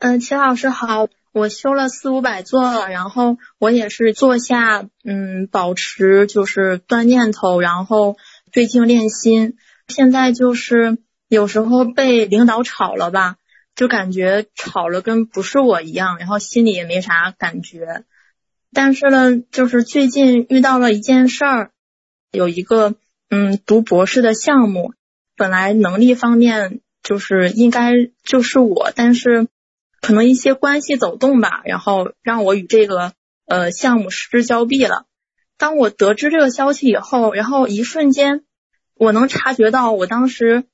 齐老师好，我修了400-500座了，然后我也是坐下，保持就是断念头，然后对镜练心。现在就是有时候被领导炒了吧，就感觉炒了跟不是我一样，然后心里也没啥感觉。但是呢，就是最近遇到了一件事儿，有一个读博士的项目，本来能力方面就是应该就是我，但是可能一些关系走动吧，然后让我与这个项目失之交臂了。当我得知这个消息以后，然后一瞬间我能察觉到我当时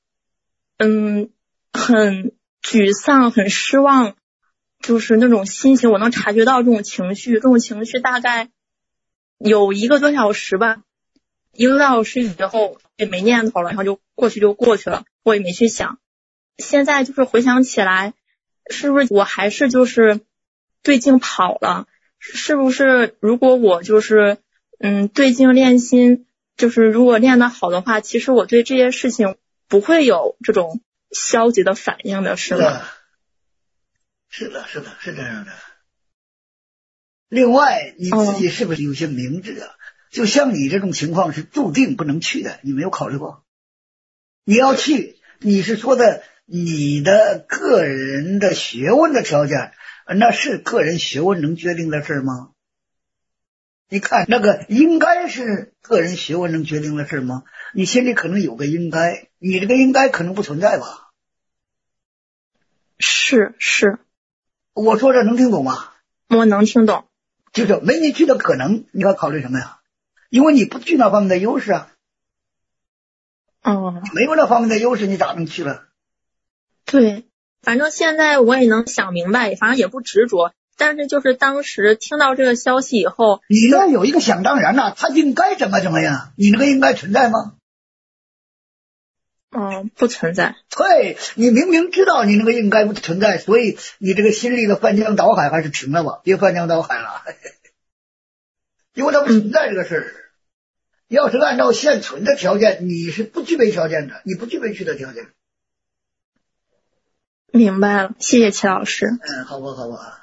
很沮丧很失望，就是那种心情我能察觉到这种情绪，大概有1个多小时吧。1个多小时以后也没念头了，然后就过去了，我也没去想。现在就是回想起来，是不是我还是就是对镜跑了？是不是如果我就是对镜练心，就是如果练得好的话，其实我对这些事情不会有这种消极的反应的，是吗？ 是的，是这样的。另外，你自己是不是有些明智啊？就像你这种情况是注定不能去的，你没有考虑过？你要去，你是说的你的个人的学问的条件，那是个人学问能决定的事吗？你看那个应该是个人学问能决定的事吗？你心里可能有个应该，你这个应该可能不存在吧？ 是， 我说这能听懂吗？ 我能听懂。 就是没你去的可能，你要考虑什么呀？因为你不具那方面的优势啊。没有那方面的优势，你咋能去了？ 对，反正现在我也能想明白，反正也不执着。但是就是当时听到这个消息以后， 你要有一个想当然呐，他应该怎么样？你那个应该存在吗？ 不存在。 对，你明明知道你那个应该不存在，所以你这个心里的翻江倒海还是停了吧，别翻江倒海了，因为它不存在这个事儿。要是按照现存的条件，你是不具备条件的，你不具备去的条件。 明白了，谢谢齐老师。 好吧。